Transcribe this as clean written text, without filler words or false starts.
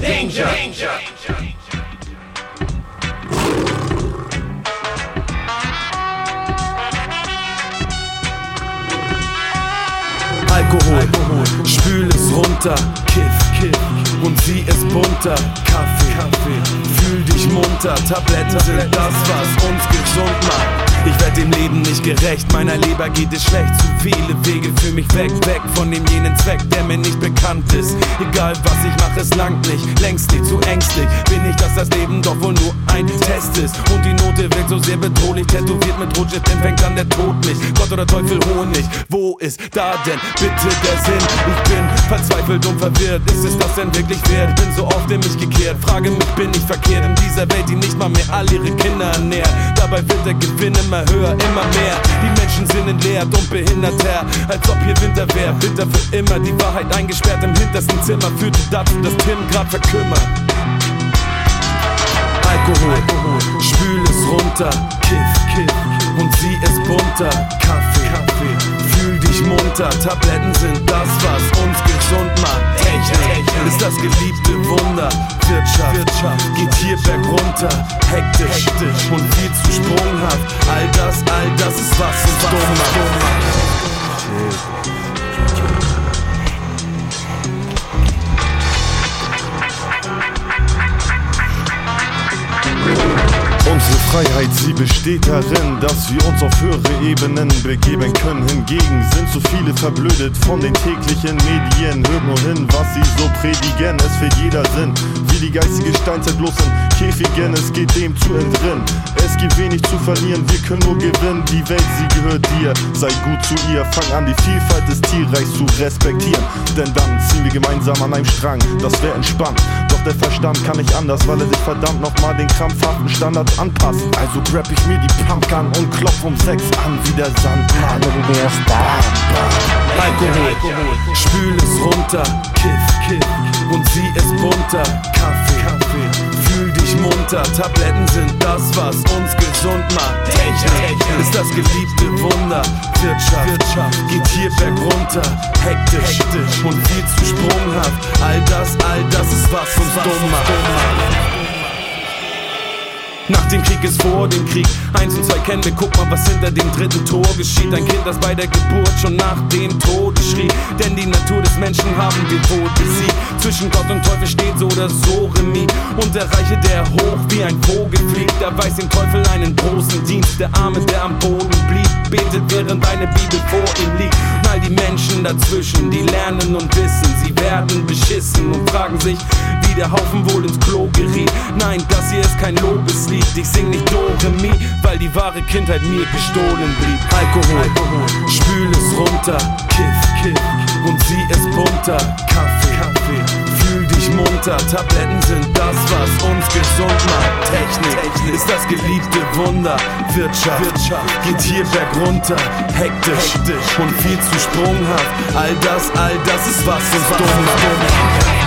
Danger. Alkohol, spül es runter, kiff, und sieh es bunter, Kaffee, fühl dich munter, Tabletten sind das, was uns gesund macht. Ich werd dem Leben nicht gerecht, meiner Leber geht es schlecht, zu viele Wege für mich weg von dem jenen Zweck, der mir nicht bekannt ist. Egal was ich mache, es langt nicht, längst nicht zu ängstlich, bin ich, dass das Leben doch wohl nur ein Test ist. Und die Note wirkt so sehr bedrohlich, tätowiert mit Rotstift, empfängt dann der Tod mich. Gott oder Teufel, Honig, wo ist da denn bitte der Sinn? Ich bin verzweifelt und verwirrt, ist es das denn wirklich wert? Bin so oft in mich gekehrt, frage mich, bin ich verkehrt in dieser Welt, die nicht mal mehr all ihre Kinder ernährt. Dabei wird der Gewinn immer höher, immer mehr. Die Menschen sind entleert und behinderter, als ob hier Winter wär. Winter für immer, die Wahrheit eingesperrt im hintersten Zimmer, führte dazu, dass Tim grad verkümmert. Alkohol, spül es runter, kiff, und sieh es bunter, Kaffee, fühl dich munter, Tabletten sind das, was uns gesund macht. Technik ist das geliebte Wunder, Wirtschaft geht hier bergunter, hektisch und viel zu sprunghaft. All das ist, was uns dumm macht. Unsere Freiheit, sie besteht darin, dass wir uns auf höhere Ebenen begeben können. Hingegen sind so viele verblödet von den täglichen Medien. Hört nur hin, was sie so predigen. Es fehlt jeder Sinn, wie die geistige Steinzeit bloß in Käfigen. Es geht dem zu entrinnen. Es gibt wenig zu verlieren, wir können nur gewinnen. Die Welt, sie gehört dir, sei gut zu ihr. Fang an, die Vielfalt des Tierreichs zu respektieren. Denn dann ziehen wir gemeinsam an einem Strang, das wäre entspannt. Doch der Verstand kann nicht anders, weil er sich verdammt nochmal den krampfhaften Standards anpasst. Also grab ich mir die Pumpgun und klopf um 6 an wie der Sandmann. Alkohol, spül es runter, kiff, und sieh es bunter, Kaffee, fühl dich munter, Tabletten sind das, was uns gesund macht. Technik ist das geliebte Wunder, Wirtschaft geht hier bergunter, hektisch und viel zu sprunghaft. All das ist, was uns dumm macht. Nach dem Krieg ist vor dem Krieg, 1 und 2 kennen wir, guck mal, was hinter dem dritten Tor geschieht. Ein Kind, das bei der Geburt schon nach dem Tode schrie, denn die Natur des Menschen haben wir wohl besiegt. Zwischen Gott und Teufel steht so oder so Remis, und der Reiche, der hoch wie ein Vogel fliegt, da weiß dem Teufel einen großen Dienst. Der Arme, der am Boden blieb, betet, während eine Bibel vor ihm liegt. Und all die Menschen dazwischen, die lernen und wissen, sie werden beschissen und fragen sich, wie der Haufen wohl ins Klo geriet. Nein, das hier ist kein Lobeslied, ich sing nicht Do-Re-Mi, weil die wahre Kindheit mir gestohlen blieb. Alkohol, spül es runter, kiff, und sieh es bunter, Kaffee, fühl dich munter, Tabletten sind das, was uns gesund macht. Technik ist das geliebte Wunder, Wirtschaft geht hier bergunter, hektisch und viel zu sprunghaft. All das ist, was uns dumm macht.